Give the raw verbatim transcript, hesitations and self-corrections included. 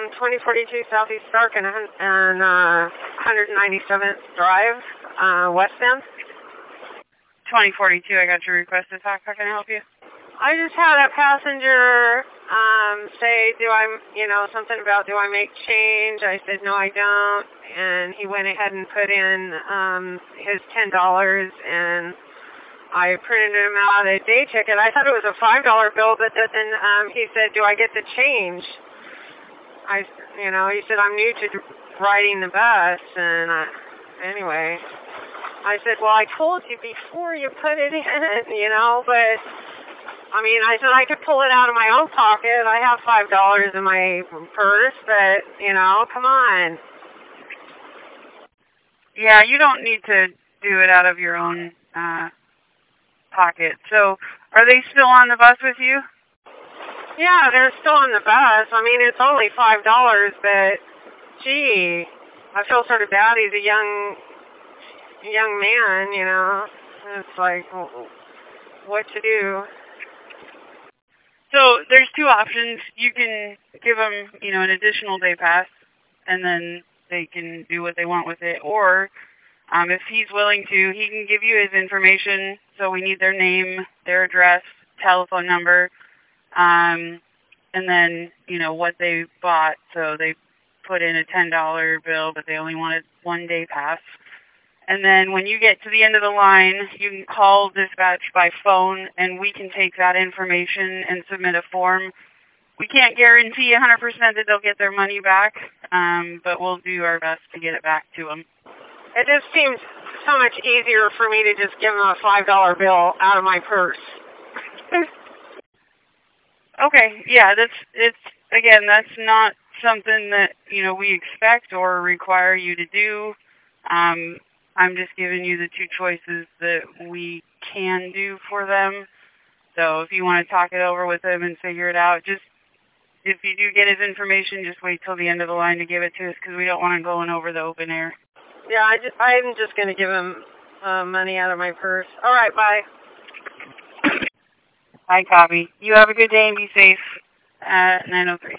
twenty forty-two Southeast Stark and, and uh, one ninety-seventh Drive, uh, West End. twenty forty-two, I got your request to talk. How can I help you? I just had a passenger um, say, do I, you know, something about do I make change? I said, no, I don't. And he went ahead and put in um, his ten dollars, and I printed him out a day ticket. I thought it was a five dollar bill, but then um, he said, do I get the change? I, you know, he said, I'm new to riding the bus, and uh, anyway, I said, well, I told you before you put it in, you know, but I mean, I said I could pull it out of my own pocket. I have five dollars in my purse, but, you know, come on. Yeah, you don't need to do it out of your own uh, pocket. So, are they still on the bus with you? Yeah, they're still on the bus. I mean, it's only five dollars, but, gee, I feel sort of bad. He's a young, young man, you know. It's like, what to do? So there's two options. You can give them, you know, an additional day pass, and then they can do what they want with it. Or um, if he's willing to, he can give you his information. So we need their name, their address, telephone number, um, and then, you know, what they bought. So they put in a ten dollar bill, but they only wanted one day pass. And then when you get to the end of the line, you can call dispatch by phone, and we can take that information and submit a form. We can't guarantee one hundred percent that they'll get their money back, um, but we'll do our best to get it back to them. It just seems so much easier for me to just give them a five dollar bill out of my purse. Okay, yeah, that's, it's, again, that's not something that, you know, we expect or require you to do. Um, I'm just giving you the two choices that we can do for them. So if you want to talk it over with him and figure it out, just if you do get his information, just wait till the end of the line to give it to us, because we don't want him going over the open air. Yeah, I just, I'm just going to give him uh, money out of my purse. All right, bye. I copy. You have a good day and be safe. Uh, nine oh three.